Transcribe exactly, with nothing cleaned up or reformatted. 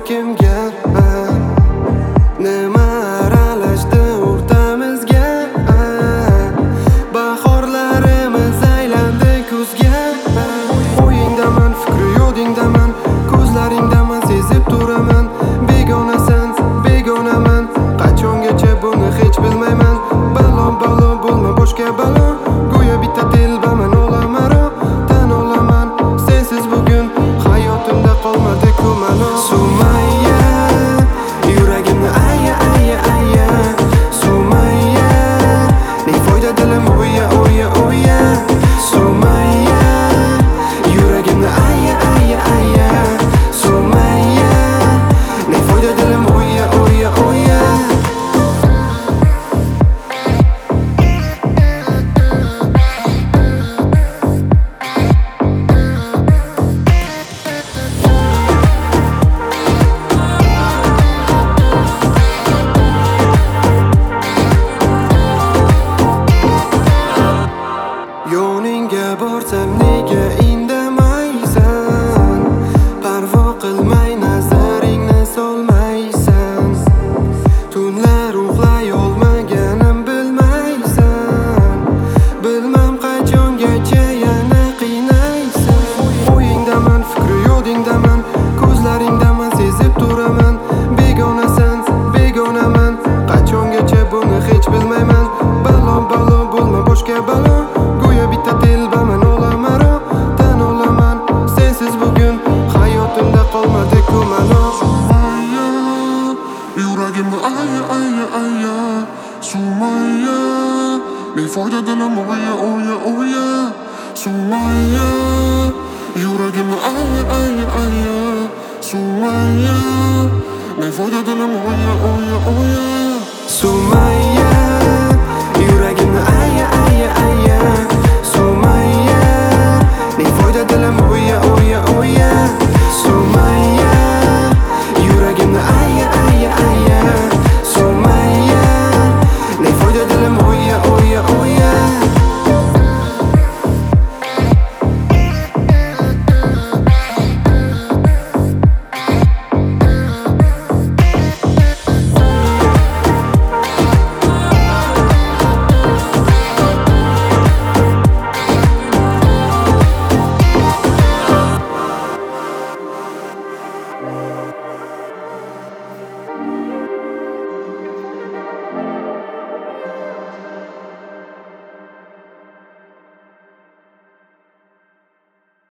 kimga? Nima aralashdi o'rtamizga? Bahorlarimiz aylandi kuzga. O'yingdaman, fikri yodingdaman, ko'zlaringdaman, sezib turaman. Begonasan, begonaman, qachongacha buni hech bilmayman. Balon balon bo'lma boshqa balon, go'yo bitta telbaman olamaro. Tan olaman, sensiz bugun hayotimda qolmadi ko'malo. Sumayya, yuragimni aya aya aya. Sumayya, ne foyda dilim o'ya o'ya o'ya. Sumayya, yuragimni aya aya aya. Sumayya, ne foyda dilim o'ya o'ya o'ya. Yoningga borsam nega indamaysan? Parvo qilmay nazaringni solmaysan. Tunlar uxlay olmaganim bilmaysan. Bilmam qachongacha yana qiynaysan. O'yingdaman, fikri yodingdaman, ko'zlaringdaman, sezib turaman. Begonasan, begonaman, qachongacha buni hech bilmayman. Balon balon bo'lma boshqa balon, go'yo bitta telbaman olamaro. Tan olaman, sensiz bugun hayotimda qolmadi ko'malo. Sumayya, yuragimni aya aya aya. Sumayya, befoyda dilim o'ya o'ya o'ya. Sumayya, yuragimni aya aya aya. Sumayya, befoyda dilim o'ya o'ya o'ya. Sumayya,